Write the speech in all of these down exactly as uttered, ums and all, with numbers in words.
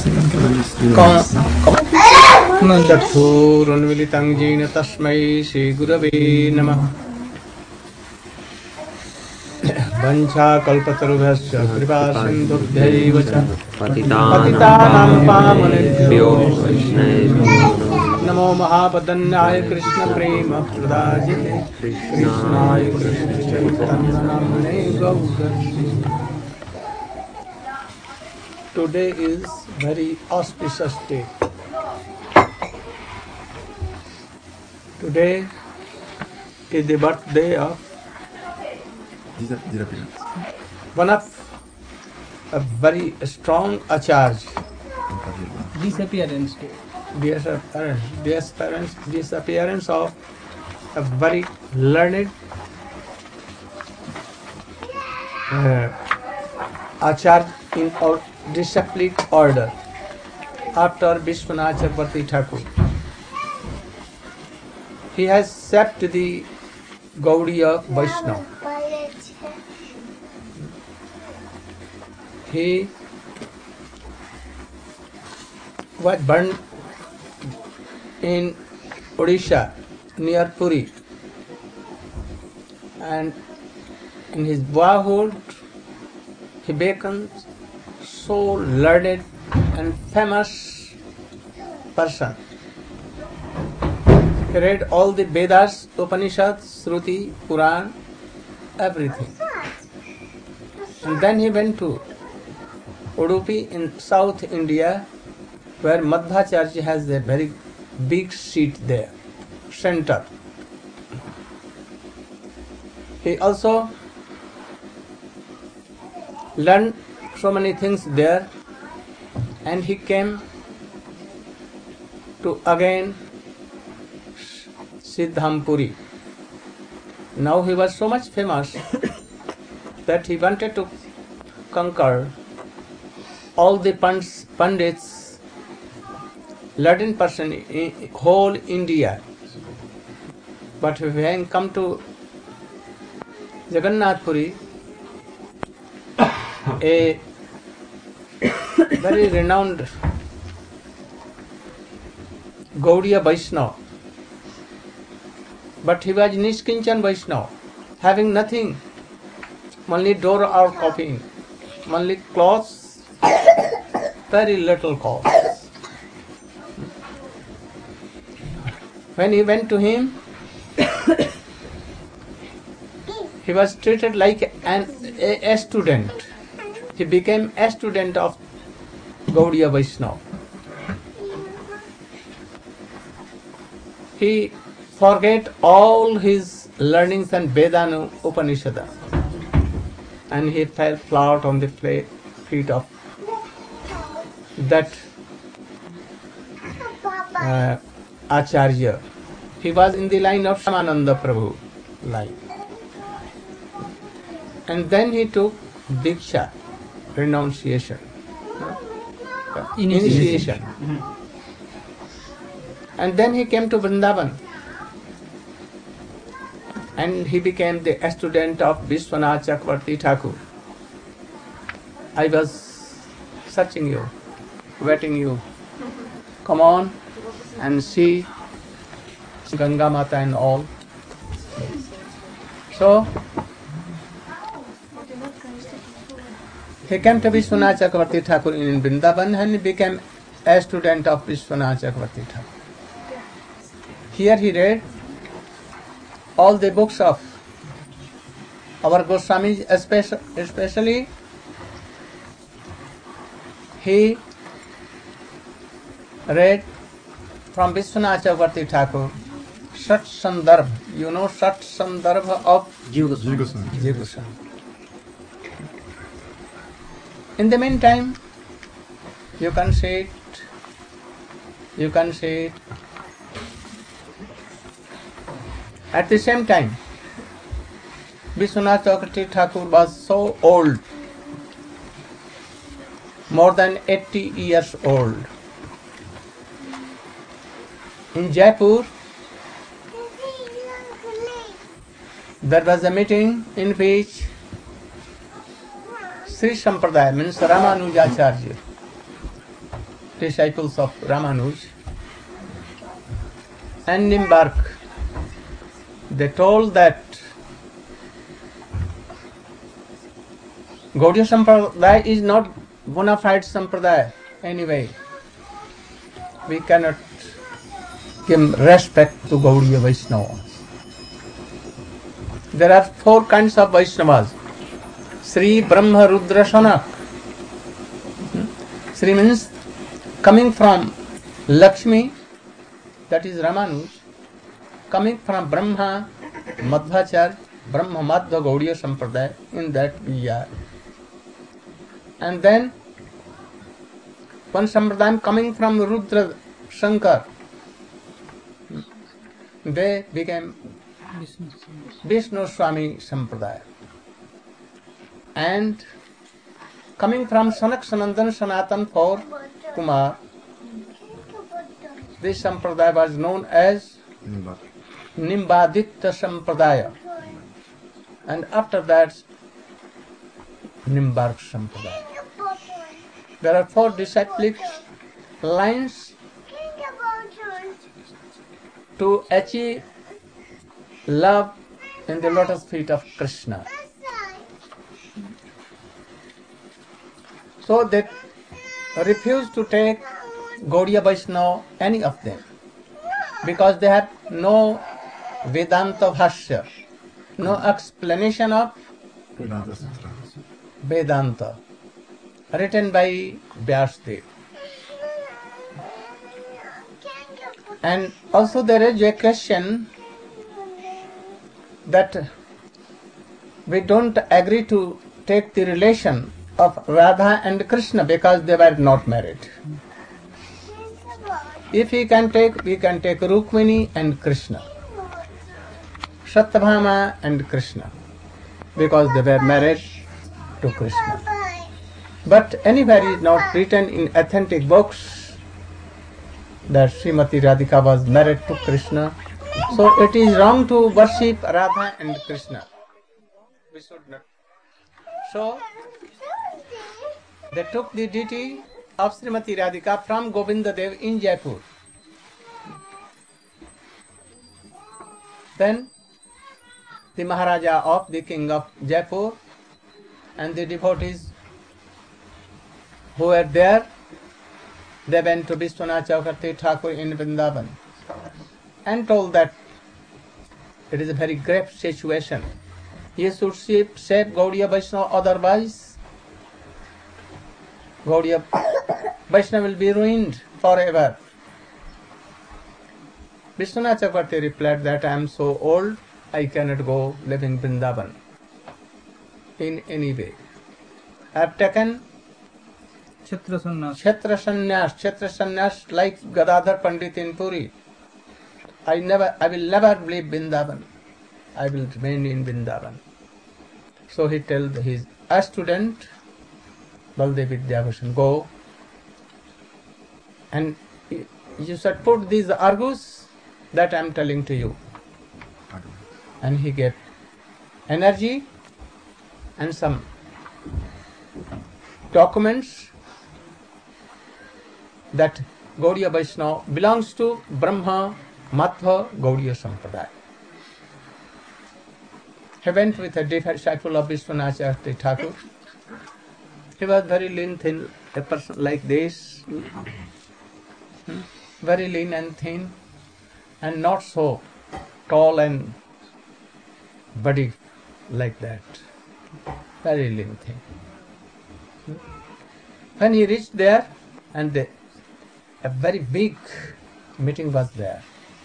चक्षुरुन्मिलितं येन तस्मै श्रीगुरवे नमः। वंशाकल्पतरुभ्यश्च कृपासिन्धुभ्यैव च पतितानां पावनेभ्यो नमो महापदन्याय कृष्णप्रेमप्रदायिने कृष्णाय कृष्णचैतन्यनाम्ने गौरङ्गे। Today is very auspicious day. Today is the birthday of one of a very strong acharya. Disappearance day. Disappearance, disappearance, disappearance of a very learned uh, acharya in our disciplic order after Vishwanath Chakravarti Thakur. He has shaped the Gaudiya Vaishnava. He was born in Odisha near Puri, and in his boyhood he became so learned and famous person. He read all the Vedas, Upanishads, Shruti, Puran, everything. And then he went to Udupi in South India, where Madhvacharya has a very big seat there, center. He also learned so many things there, and he came to again Siddhampuri. Now he was so much famous that he wanted to conquer all the Pandits, learned person in whole India. But when he come to Jagannath Puri, a very renowned Gaudiya Vaishnava, but he was Nishkinchan Vaishnava, having nothing, only door or copying, only clothes, very little clothes. When he went to him, he was treated like an, a, a student. He became a student of Gaudiya Vaishnava. He forget all his learnings and Vedana Upanishad, and he fell flat on the feet of that uh, Acharya. He was in the line of Shyamananda Prabhu line. And then he took Diksha, renunciation, Initiation. initiation. Mm-hmm. And then he came to Vrindavan, and he became the student of Vishwanath Chakravarti Thakur. I was searching you, waiting you. Come on and see Ganga Mata and all. So he came to Vishwanath Chakravarti Thakur in Vrindavan, and he became a student of Vishwanath Chakravarti Thakur. Here he read all the books of our Goswamis, especially he read from Vishwanath Chakravarti Thakur Sat Sandarbha. You know Sat Sandarbha of Jiva Goswami. In the meantime, you can see it, you can see it. At the same time, Vishwanath Chakravarti Thakur was so old, more than eighty years old. In Jaipur, there was a meeting in which Sri Sampradaya, means Ramanujacharya, disciples of Ramanuj and Nimbark, they told that Gaudiya Sampradaya is not bona fide Sampradaya anyway. We cannot give respect to Gaudiya Vaishnava. There are four kinds of Vaishnavas. Sri, Brahma, Rudra, Shanak. Sri means coming from Lakshmi, that is Ramanuj. Coming from Brahma, Madhvacharya, Brahma Madhva Gaudiya Sampradaya, in that we are. And then one Sampradaya coming from Rudra Shankar, they became Vishnu Swami Sampradaya. And coming from Sanak Sanandan Sanatan for Kumar, this Sampradaya was known as Nimbaditya Sampradaya. And after that, Nimbark Sampradaya. There are four disciplic lines to achieve love in the lotus feet of Krishna. So they refuse to take Gaudiya Vaishnava, any of them, because they have no Vedanta Bhashya, no explanation of Vedanta, written by Vyasdev. And also there is a question that we don't agree to take the relation of Radha and Krishna because they were not married. If we can take, we can take Rukmini and Krishna, Satyabhama and Krishna, because they were married to Krishna. But anywhere is not written in authentic books that Srimati Radhika was married to Krishna. So it is wrong to worship Radha and Krishna. We should not. So they took the deity of Srimati Radhika from Govinda Dev in Jaipur. Then the Maharaja of the King of Jaipur and the devotees who were there, they went to Vishwanath Chakravarti Thakur in Vrindavan and told that it is a very grave situation. He should save, save Gaudiya Vaishnava, otherwise Gaudiya Vaishnava will be ruined forever. Vishwanath Chakravarti replied that I am so old, I cannot go live in Vrindavan in any way. I have taken Kshetra Sannyas. Kshetra Sannyas, Kshetra Sannyas like Gadadhar Pandit in Puri. I never, I will never leave Vrindavan. I will remain in Vrindavan. So he told his student, Baldev Vidyabhushan, go and you should put these argues that I am telling to you. And he gave energy and some documents that Gaudiya Vaishnava belongs to Brahma Madhva Gaudiya Sampradaya. He went with a disciple of Vishwanath Chakravarti Thakur. He was very lean, thin, a person like this, hmm? very lean and thin, and not so tall and body like that, very lean thing. Hmm? When he reached there, and the, a very big meeting was there.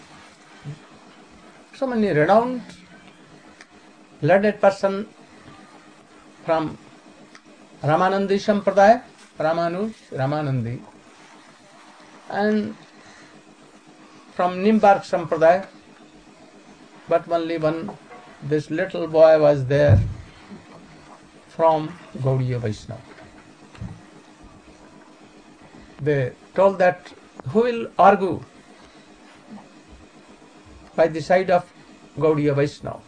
So many renowned, learned person from Ramanandi Sampradaya, Ramanuj, Ramanandi, and from Nimbark Sampradaya, but only one, this little boy was there from Gaudiya Vaishnava. They told that who will argue by the side of Gaudiya Vaishnava?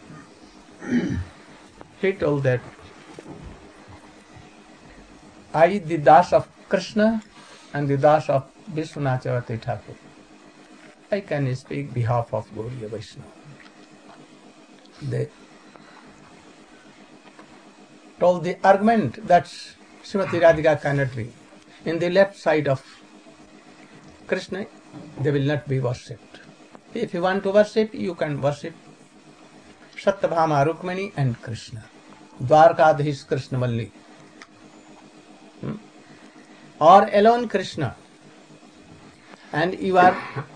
He told that I, the Das of Krishna and the Das of Vishwanath Chakravarti Thakur. I can speak behalf of Gauriya Vaishnava. They told the argument that Srimati Radhika cannot be in the left side of Krishna, they will not be worshipped. If you want to worship, you can worship Satyabhama, Rukmini and Krishna. Dwarkadhish Krishna Valli. Hmm? Or alone Krishna. And you are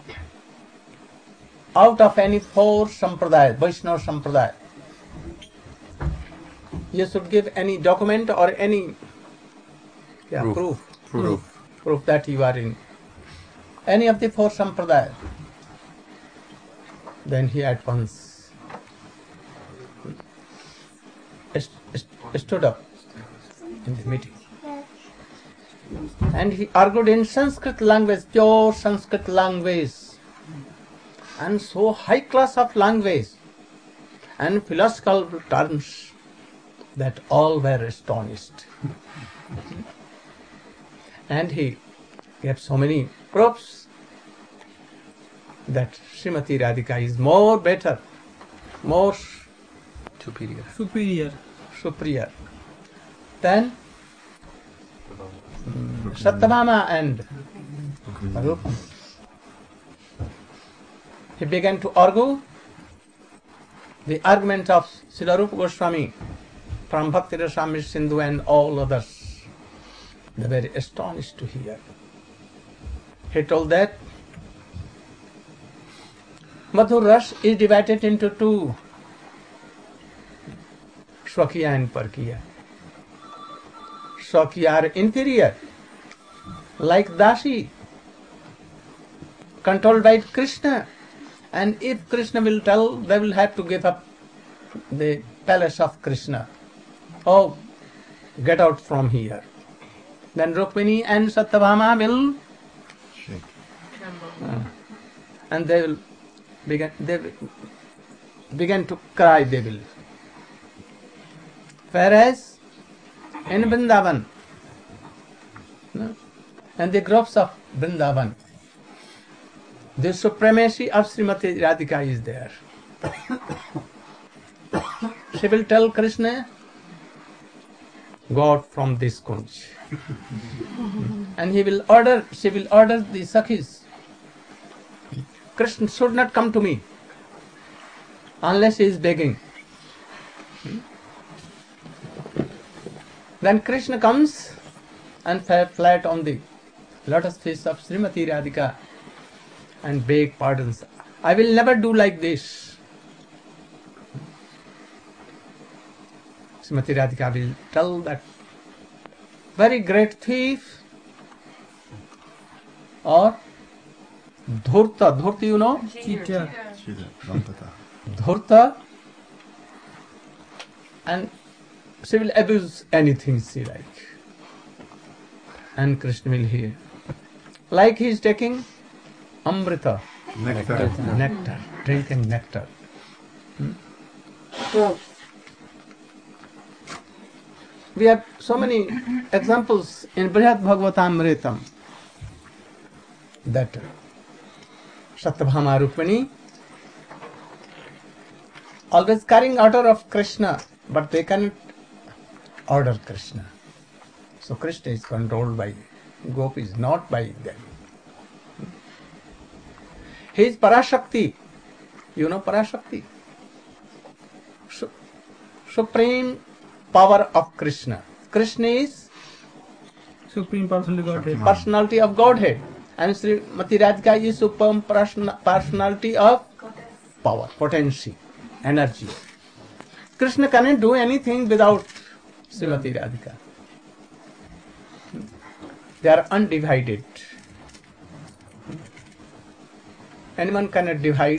out of any four sampradaya, Vaishnava sampradaya. You should give any document or any yeah, proof. Proof. Proof. Proof. Proof that you are in any of the four sampradaya. Then he at once stood up in the meeting. And he argued in Sanskrit language, pure Sanskrit language, and so high class of language and philosophical terms that all were astonished. And he gave so many proofs that Srimati Radhika is more better, more Superior. Superior. superior than um, Satyabhama and Rukmini. He began to argue the argument of Srila Rupa Goswami from Bhakti Rasamrita Sindhu and all others. They were astonished to hear. He told that Madhur Ras is divided into two, Swakiya and Parkiya. Swakiya are inferior, like Dasi, controlled by Krishna. And if Krishna will tell, they will have to give up the palace of Krishna. Oh, get out from here. Then Rukmini and Satyabhama will uh, and they will begin they will begin to cry, they will. Whereas in Vrindavan, no, and the groves of Vrindavan, the supremacy of Srimati Radhika is there. She will tell Krishna, go out from this kunj. And he will order, she will order the Sakhis. Krishna should not come to me unless he is begging. Then Krishna comes and fell flat on the lotus feet of Srimati Radhika and beg pardons. I will never do like this. Srimati Radhika will tell that very great thief or dhurta, dhurta you know? Cheater. Dhurta, and she will abuse anything she like. And Krishna will hear. Like he is taking amrita, Nectar. nectar, drinking nectar. Hmm? We have so many examples in Brihad Bhagavatamritam that Satyabhama Rukmini always carrying order of Krishna, but they cannot order Krishna. So Krishna is controlled by gopis, not by them. He is Parashakti. You know Parashakti? Su- supreme power of Krishna. Krishna is Supreme Personality Godhead. personality of Godhead. And Srimati Radhika is supreme person- personality of power, potency, energy. Krishna cannot do anything without Srimati Radhika. They are undivided. Anyone cannot divide.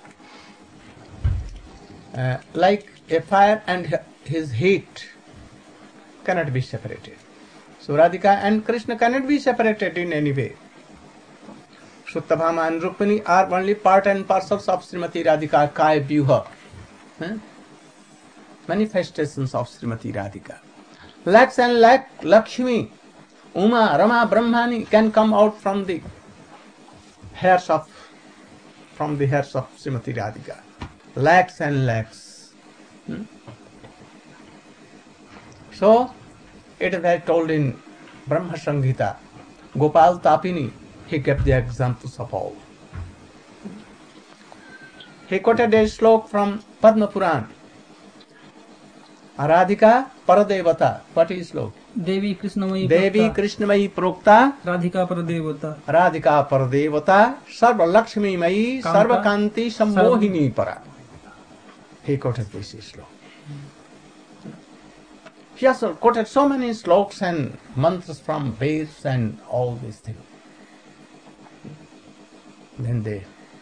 Uh, like a fire and his heat cannot be separated. So Radhika and Krishna cannot be separated in any way. Satyabhama and Rukmini are only part and parcels of Srimati Radhika Kaya Vyuha. Huh? Manifestations of Srimati Radhika. Lakhs and lakh Lakshmi, Uma, Rama, Brahmani can come out from the hairs of, from the hairs of Srimati Radhika. Lakhs and lakhs. Hmm? So, it is very told in Brahma Samhita, Gopal Tapini, he kept the examples of all. He quoted a slok from Padma Puran. Radhika Paradevata. What is slok? Devi कृष्णमयी Devi Krishnamayi Prokta Radhika परदेवता Radhika Paradevata Sarva Lakshmi Mayi Sarva Kanti Sammohini Para. He quoted this slok. He also quoted so many sloks and mantras from Veds and all these things. Then they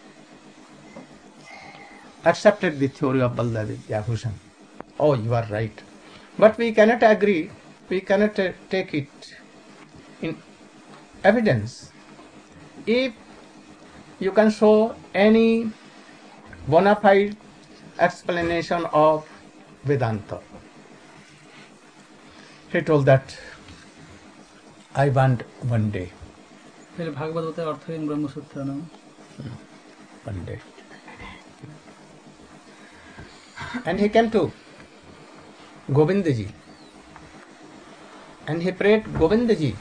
accepted the theory of Balda Vidyabhushan. Oh, you are right. But we cannot agree, we cannot uh, take it in evidence. If you can show any bona fide explanation of Vedanta. He told that I want one day. फिर भागवत होता है अर्थहीन ब्रह्म सूत्र नाम One day. And he came to Govindaji. And he prayed, Govindaji,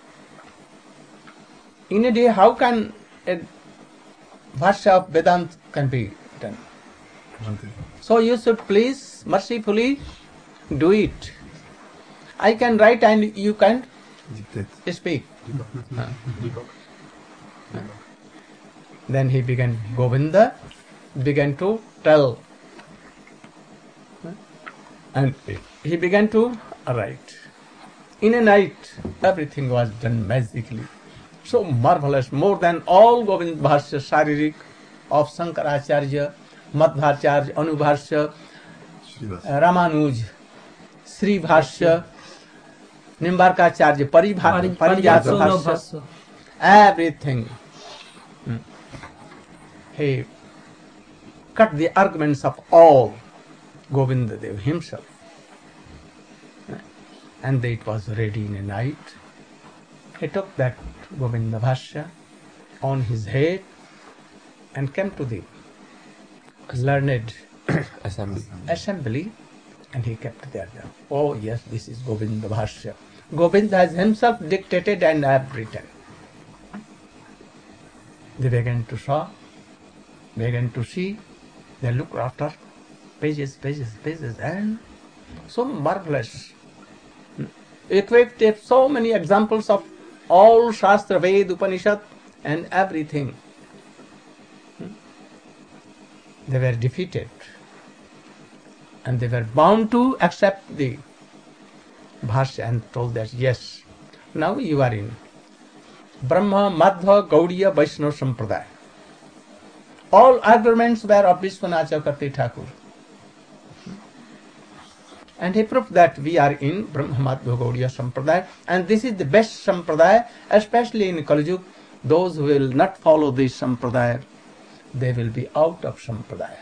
in a day how can a Bhashya of Vedanta can be done? So you should please mercifully do it. I can write and you can speak. Uh. Uh. Then he began, Govinda began to tell. Uh. And he began to write. In a night, everything was done magically. So marvelous, more than all Govind Bhashya Sharirik of Shankaracharya, Madhvacharya, Anubhashya, Ramanuj, Sri Bhashya, Nimbarkacharya, Paribhashya, Parijata Bhashya, everything. Hmm. He cut the arguments of all Govinda Dev himself. And it was ready in a night. He took that Govinda Bhashya on his head and came to the learned assembly. assembly and he kept there. Oh yes, this is Govinda Bhashya. Govinda has himself dictated and I have written. They began to saw, began to see, they looked after pages, pages, pages, and so marvelous. Equipped with so many examples of all Shastra, Ved, Upanishad and everything. They were defeated and they were bound to accept the Bhashya and told that yes, now you are in Brahma, Madhva, Gaudiya, Vaishnava Sampradaya. All arguments were of Vishwanath Chakravarti Thakur. And he proved that we are in Brahma, Madhva, Gaudiya Sampradaya and this is the best Sampradaya, especially in Kali Yuga. Those who will not follow this Sampradaya, they will be out of Sampradaya.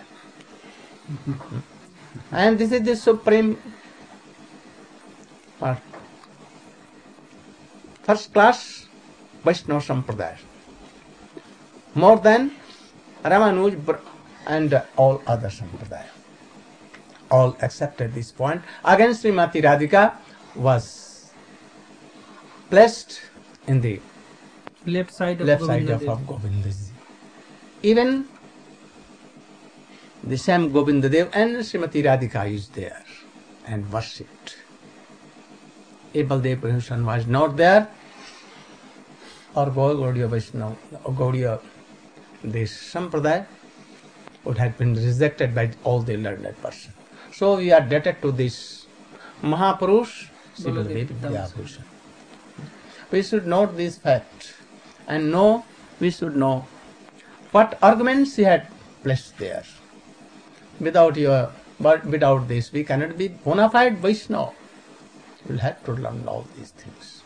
And this is the supreme part. First class Vaishnava Sampradaya. More than Ramanuj and all other Sampradaya. All accepted this point. Again, Srimati Radhika was placed in the left side of left Govinda side Dev. of, of Govindaji. Even the same Govinda Dev and Srimati Radhika is there and worshipped. If Baldev Bhushan was not there, or Gaudiya Vaishnava, or Gaudiya, this Sampradaya would have been rejected by all the learned persons. So we are indebted to this Mahapurush, Sri Baldev Vidyabhushan. We should note this fact and know, we should know what arguments he had placed there. Without your, but without this, we cannot be bona fide Vaishnava. We will have to learn all these things.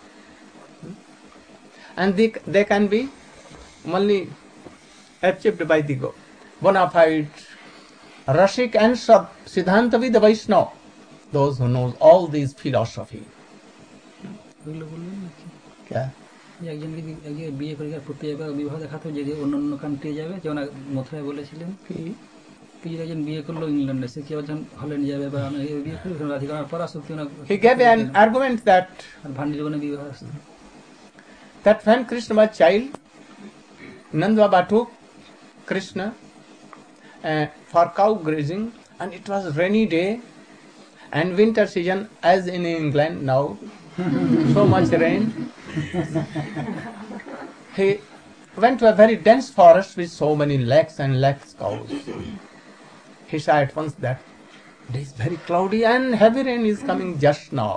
And they, they can be only achieved by the bona fide Rashik and Siddhanta with the Vaishnava, those who know all these philosophy. क्या যে একজনকে যদি একজন বিয়ে করে আর প্রতি একবার বিবাহ দেখাতো যে যে অন্য অন্য কান্ট্রি যাবে, যেমন আগে মথুরায় বলেছিলেন কি কি যে একজন বিয়ে করলো ইংল্যান্ডে, সে কি আবার যখন হল্যান্ড যাবে বা আমি এই বিয়ে করবো রাধিকা আমার পরাশক্তি ওনার He gave an argument that আর ভান্ডি জীবনে বিবাহ আসতো। that when Krishna was child, Nanda Baba took Krishna uh, for cow grazing, and it was rainy day and winter season, as in England now, so much rain. He went to a very dense forest with so many lakhs and lakhs cows. He saw at once that it is very cloudy and heavy rain is coming just now.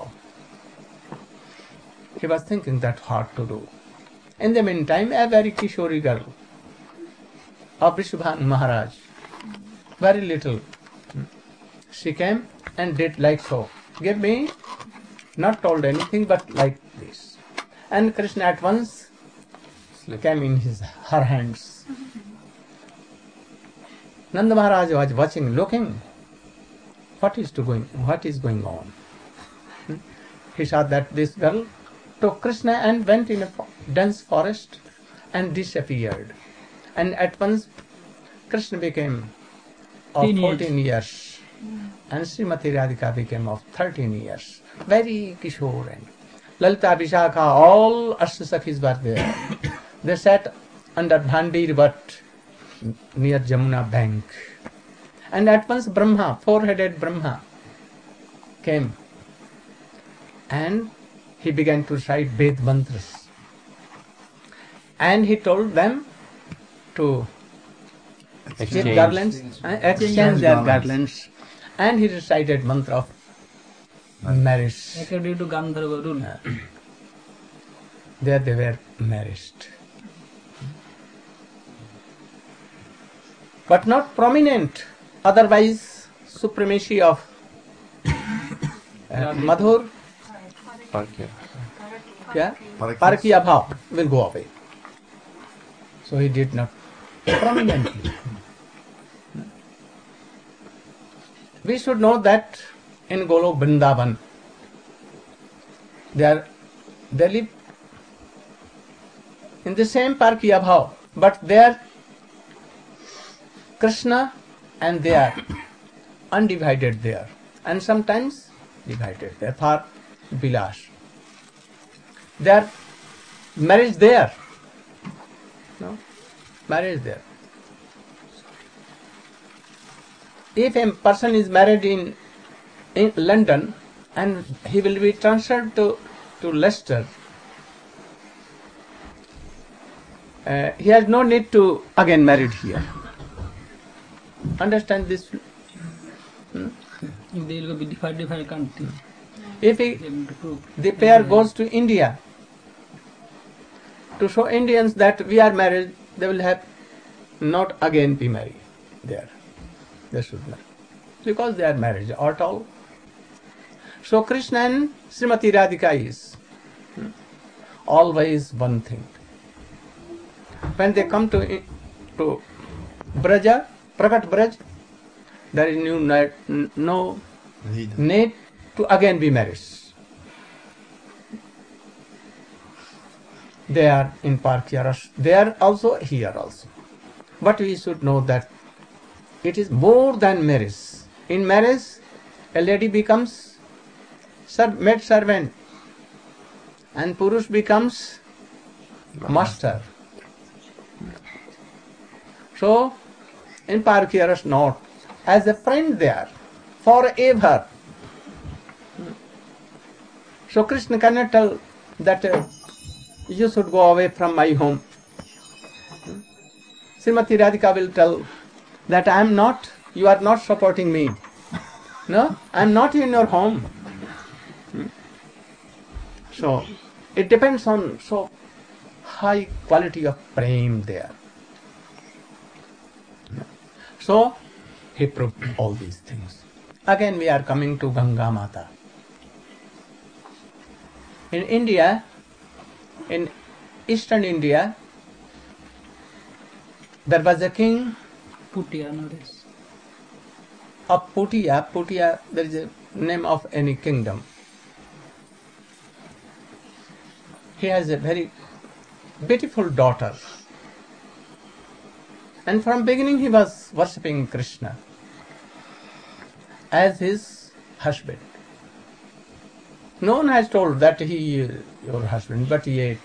He was thinking that what to do. In the meantime, a very Kishori girl of Vrishabhan Maharaj, very little, she came and did like so. Give me, not told anything, but like this. And Krishna at once Slip. came in his her hands. Nanda Maharaj was watching, looking. What is to going? What is going on? Hmm? He saw that this girl took Krishna and went in a fo- dense forest and disappeared. And at once Krishna became of Teenage. fourteen years, and Srimati Radhika became of thirteen years. Very Kishore and Lalita Vishakha, all Ashtasakhis were there. They sat under Bhandir but near Jamuna bank. And at once Brahma, four-headed Brahma, came and he began to recite Ved mantras. And he told them to keep Exchange. garlands, uh, exchange their garlands. And he recited mantra of marriage. According to Gandharva rule. There they were married. But not prominent, otherwise supremacy of uh, Madhur, Parkya. yeah, Parkiya Bhav will go away. So he did not prominently. We should know that in Golok Vrindavan, they are they live in the same Parkiya Bhav, but there Krishna and they are undivided there, and sometimes divided there for Vilas. Their marriage there, no marriage there. If a person is married in in London and he will be transferred to to Leicester, uh, he has no need to again married here. Understand this? If they will be different different country, If he, they will prove. the pair goes to India to show Indians that we are married, they will have not again be married there. They should not, because they are married at all. So Krishna and Srimati Radhika is hmm, always one thing. When they come to to Braja, Prakat Braj, there is no, no need to again be married. They are in Parkya Ras, they are also here also. But we should know that it is more than marriage. In marriage, a lady becomes serv- maid servant, and Purush becomes master. So, in Parkya Ras, not as a friend there forever. So Krishna cannot tell that uh, you should go away from my home. Srimati Radhika will tell that I am not, you are not supporting me. No, I am not in your home. So it depends on so high quality of prem there. So he proved all these things. Again we are coming to Ganga Mata. In India, in eastern India, there was a king Putia nowadays. of Putia. Putia, there is a name of any kingdom. He has a very beautiful daughter. And from beginning he was worshipping Krishna as his husband. No one has told that he is your husband, but yet.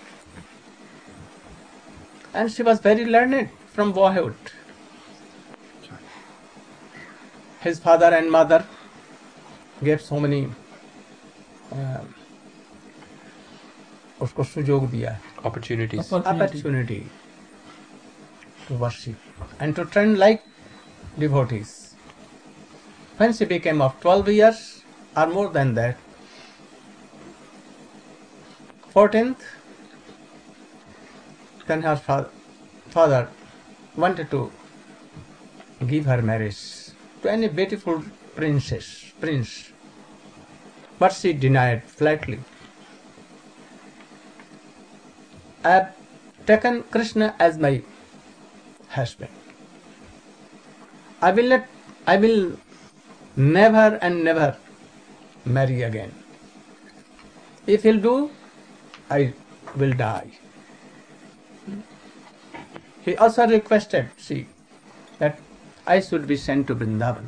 And she was very learned from boyhood. His father and mother gave so many uh, उसको सुजोग दिया Opportunities. opportunity to worship and to train like devotees. When she became of twelve years or more than that, fourteenth, then her fa- father wanted to give her marriage to any beautiful princess, prince, but she denied flatly. I have taken Krishna as my husband. I will not, I will never and never marry again. If he'll do, I will die. He also requested, see, that I should be sent to Vrindavan.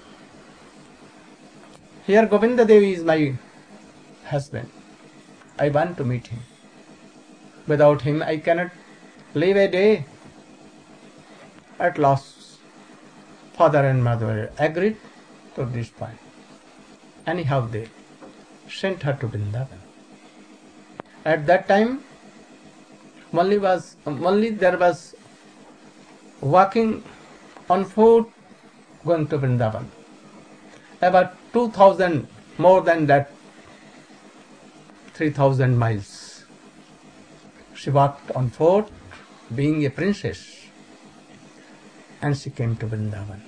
Here Govinda Devi is my husband. I want to meet him. Without him I cannot live a day. At last, father and mother agreed to this point. Anyhow, they sent her to Vrindavan. At that time, only was only there was walking on foot going to Vrindavan. About two thousand, more than that, three thousand miles. She walked on foot, being a princess, and she came to Vrindavan.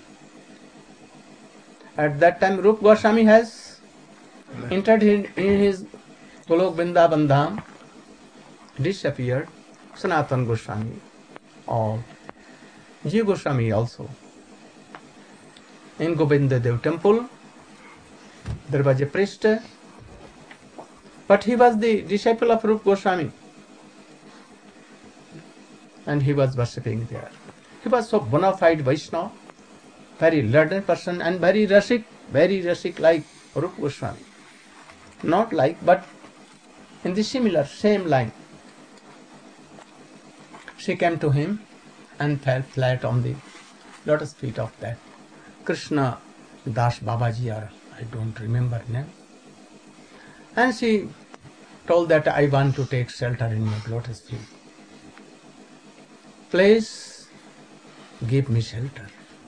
At that time, Rupa Goswami has entered in, in his Golok Vrindavan Dham, disappeared, Sanatana Goswami, or Jiva Goswami also. In Govinda Dev temple, there was a priest, but he was the disciple of Rupa Goswami, and he was worshipping there. He was so bona fide Vaishnava, very learned person and very rasik, very rasik like Rupa Goswami. Not like, but in the similar, same line. She came to him and fell flat on the lotus feet of that Krishna Das Babaji, or I don't remember name. And she told that I want to take shelter in your lotus feet. Please give me shelter.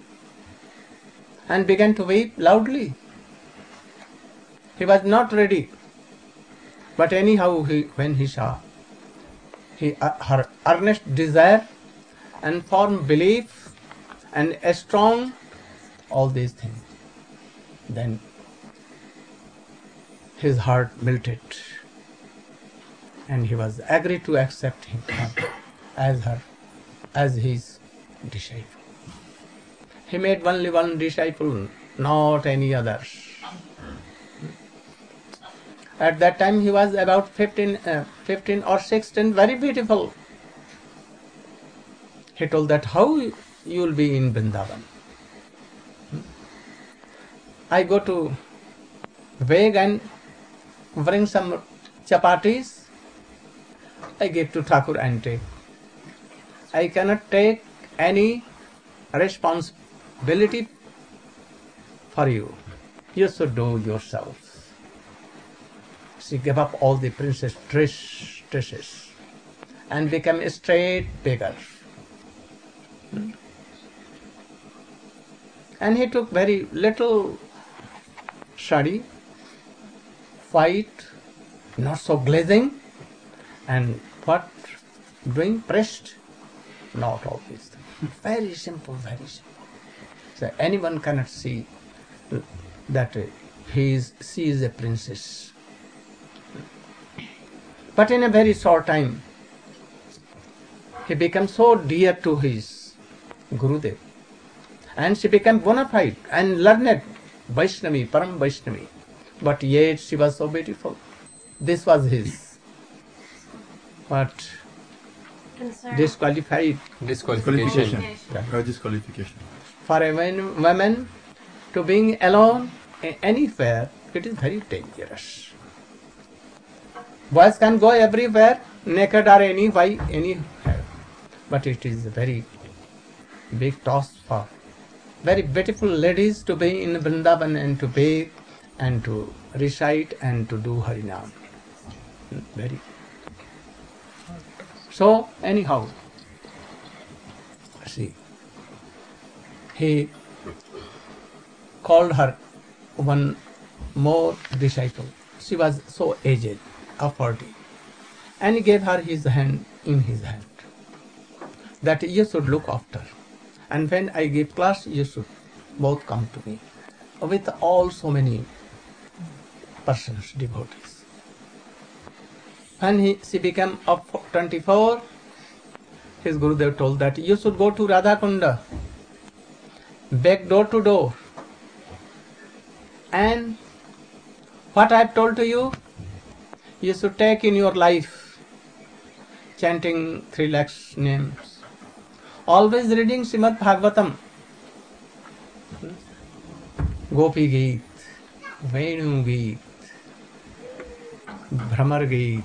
And began to weep loudly. He was not ready. But anyhow, he, when he saw he, uh, her earnest desire and firm belief and a strong, all these things, then his heart melted and he was agreed to accept him as her, as his disciple. He made only one disciple, not any others. At that time he was about fifteen, uh, fifteen or sixteen, very beautiful. He told that how you will be in Vrindavan. I go to beg and bring some chapatis. I give to Thakur and take. I cannot take any responsibility for you. You should do yourself. She gave up all the princess dresses and became a straight beggar. Hmm? And he took very little sari, white, not so glazing, and what doing pressed, not all these things. Very simple, very simple. So anyone cannot see that he is, she is a princess. But in a very short time, he became so dear to his Gurudev, and she became bona fide and learned Vaishnavi, Param Vaishnavi. But yet she was so beautiful. This was his. But Concern. disqualified Disqualification. Yeah. Uh, disqualification. for a woman, woman to being alone a- anywhere. It is very dangerous. Boys can go everywhere, naked or any why anywhere, but it is a very big task for very beautiful ladies to be in Vrindavan and to bathe and to recite and to do Harinam. Very. So anyhow, see, he called her one more disciple. She was so aged, of forty, and he gave her his hand in his hand, that you should look after. And when I give class, you should both come to me, with all so many persons, devotees. When he, she became of twenty-four, his Gurudev told that you should go to Radha Kunda, beg door to door, and what I have told to you, you should take in your life, chanting three lakhs names, always reading Srimad Bhagavatam, Gopi Geet, Venu Geet, Bhramar Geet,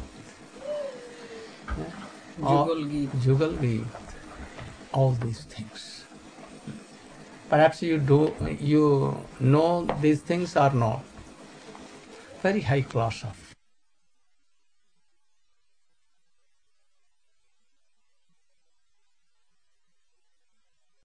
Jugal Geet. Jugal Geet, all these things. Perhaps you do, you know these things or not. Very high class of